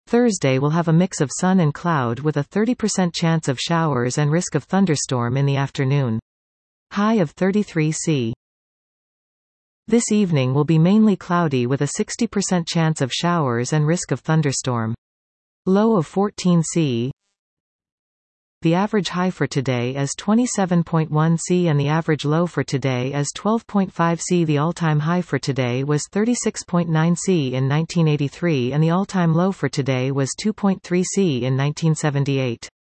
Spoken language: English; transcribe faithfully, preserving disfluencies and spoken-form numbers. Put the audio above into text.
Thursday will have a mix of sun and cloud with a thirty percent chance of showers and risk of thunderstorm in the afternoon. High of thirty-three Celsius. This evening will be mainly cloudy with a sixty percent chance of showers and risk of thunderstorm. Low of fourteen Celsius. The average high for today is twenty-seven point one Celsius and the average low for today is twelve point five Celsius. The all-time high for today was thirty-six point nine Celsius in nineteen eighty-three and the all-time low for today was two point three Celsius in nineteen seventy-eight.